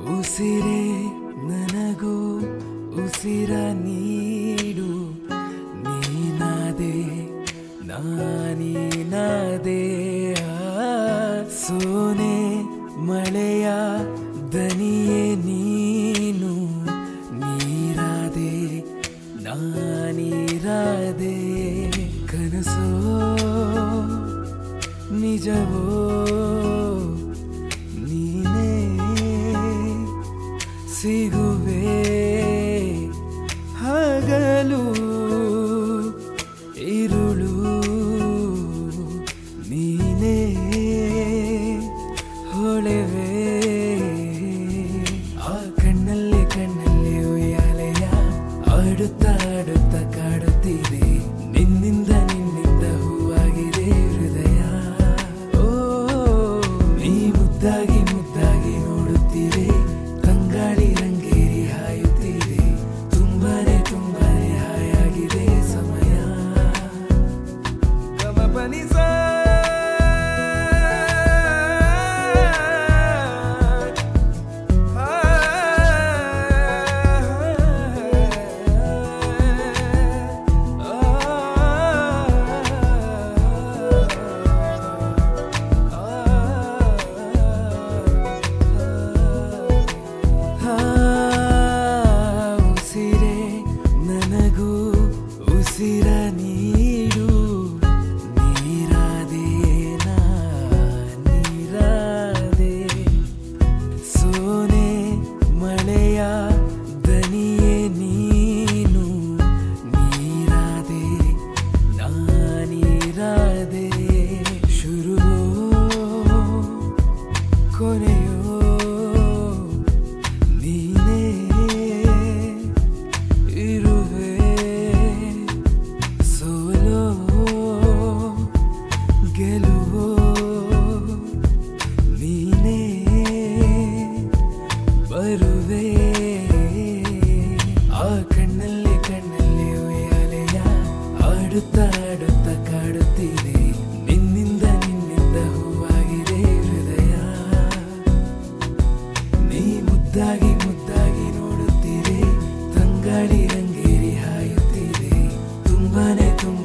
ಉಸಿರೇ ನನಗೂ ಉಸಿರ ನೀಡು ನೀನಾದೆ ನಾನೀನಾದೆ ಸೋನೆ ಮಳೆಯ ದನಿಯೇ ನೀನು ನೀರಾದೆ ನಾನೀರಾದೆ ಕನಸೋ ನಿಜವೋ ನೀನೇ ಸಿಗುವೆ ಹಗಲು ಇರುಳು ನೀನೇ ಹೊಳೆವೆ ಆ ಕಣ್ಣಲ್ಲಿ ಉಯ್ಯಾಲೆಯ ಆಡುತ್ತಾ ಆಡುತ್ತಾ ಕಾಡುತ್ತಿದೆ ನಿನ್ನಿಂದ ಹೂವಾಗಿದೆ ಹೃದಯ ಓ ನೀ ಮುದ್ದಾಗಿ ನೋಡುತ್ತಿದೆ ತಂಗಾಳಿ ರಂಗೇರಿ ಹಾಯುತ್ತಿದೆ ತುಂಬಾನೇ ಹಾಯಾಗಿದೆ ಸಮಯ ಗಮಪನಿಸ ಉಸಿರ ನೀಡು ನೀರಾದೆ ನೀರಾದೆ ಸೋನೆ ಮಳೆಯ ದನಿಯೇ ನೀನು ನೀರಾದೆ ನಾನೀರಾದೆ ಶುರುವೋ ಕೊನೆಯೋ ನೀನೇ ಇರುವೆ ಗೆಲುವೋ ನೀನೇ ಬರುವೆ ಆ ಕಣ್ಣಲ್ಲಿ ಉಯ್ಯಾಲೆಯ ಆಡುತ್ತಾ ಕಾಡುತ್ತಿದೆ ನಿನ್ನಿಂದ ಹೂವಾಗಿದೆ ಹೃದಯ ನೀ ಮುದ್ದಾಗಿ ನೋಡುತ್ತೀರೆ ತಂಗಾಳಿ ರಂಗೇರಿ ಹಾಯುತ್ತಿದೆ ತುಂಬಾನೇ